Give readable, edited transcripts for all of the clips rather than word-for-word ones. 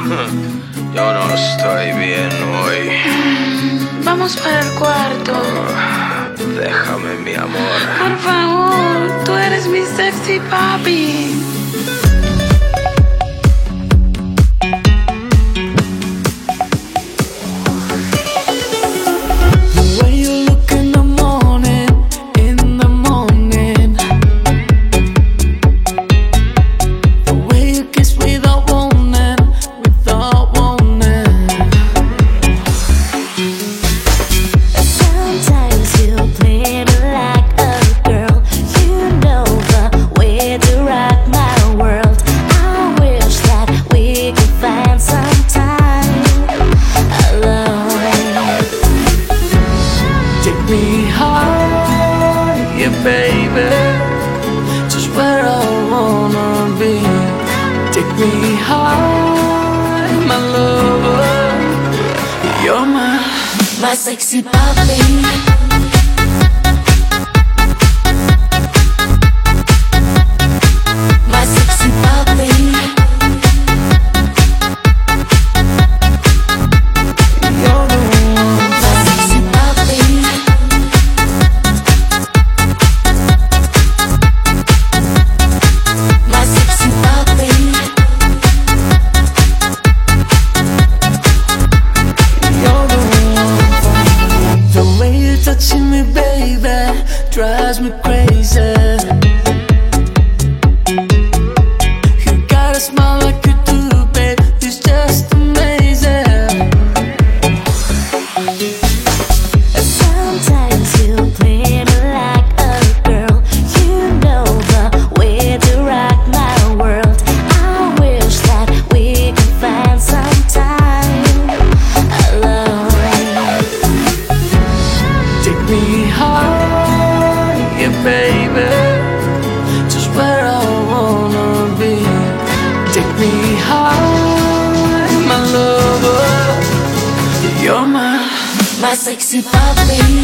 Yo no estoy bien hoy. Vamos para el cuarto. Déjame, mi amor. Por favor, tú eres mi sexy papi. Baby, just where I wanna be. Take me high, my lover. You're my sexy papi. Touching me, baby, drives me crazy. You got a smile like you do, babe, it's just amazing. Sometimes you play me like a girl. You know the way to rock my world. I wish that we could find some time alone. Take me high, yeah, baby, just where I wanna be. Take me high, my lover. You're my sexy papi.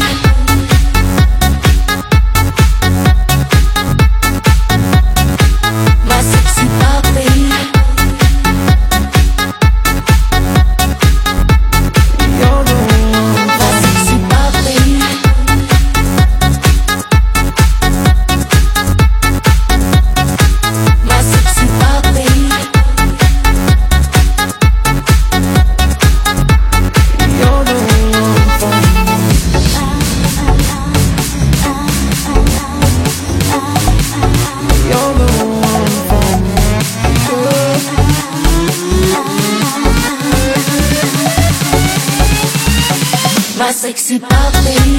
My sexy papi.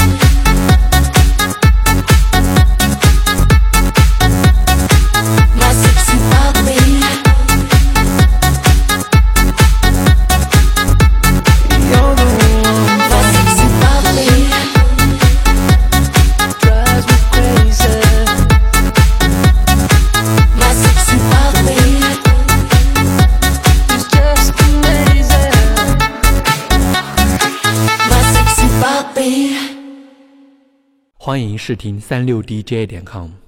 My sexy papi. You're the one. My sexy papi. Drives me crazy. My sexy papi. It's just amazing. 欢迎试听36DJ.com。